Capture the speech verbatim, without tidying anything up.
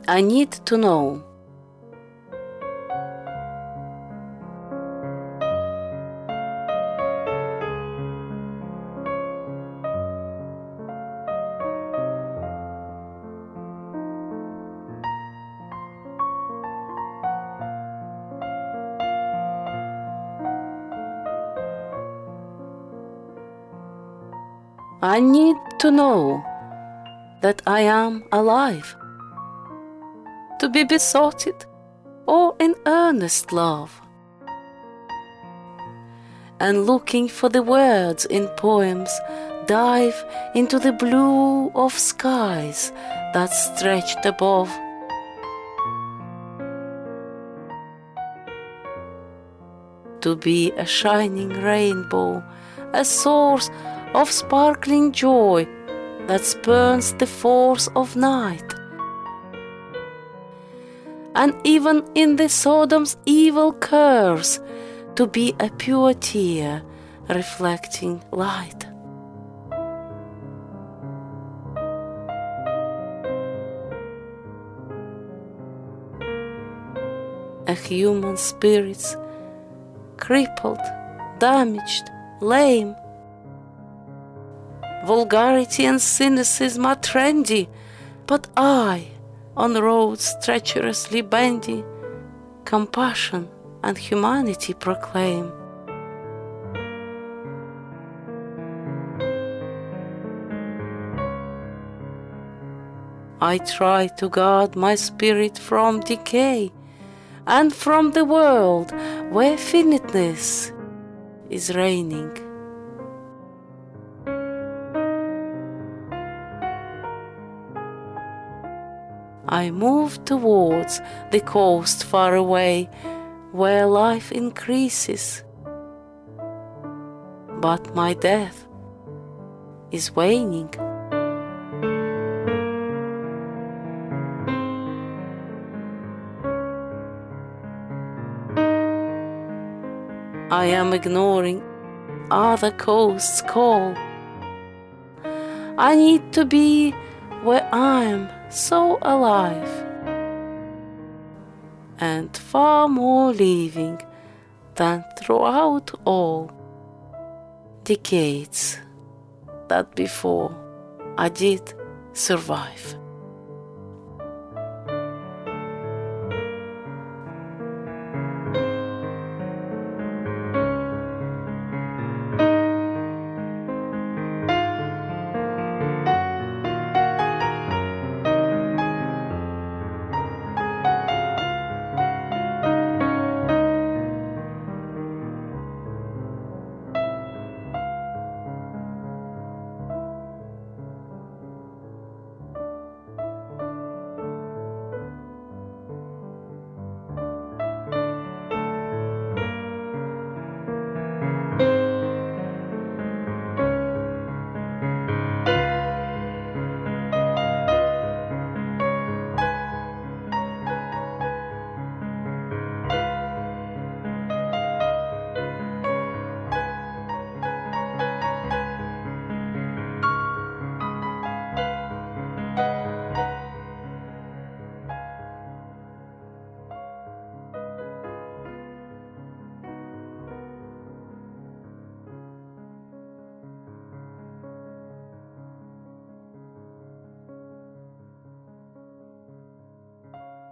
I need to know. I need to know that I am alive, to be besotted or in earnest love, and looking for the words in poems, dive into the blue of skies that stretched above. To be a shining rainbow, a source of sparkling joy that spurns the force of night. And even in the Sodom's evil curse, to be a pure tear reflecting light. A human spirit's crippled, damaged, lame. Vulgarity and cynicism are trendy, but I, on roads treacherously bendy, compassion and humanity proclaim. I try to guard my spirit from decay and from the world where finiteness is reigning. I move towards the coast far away, where life increases, but my death is waning. I am ignoring other coasts' call. I need to be where I am so alive, and far more living than throughout all decades that before I did survive.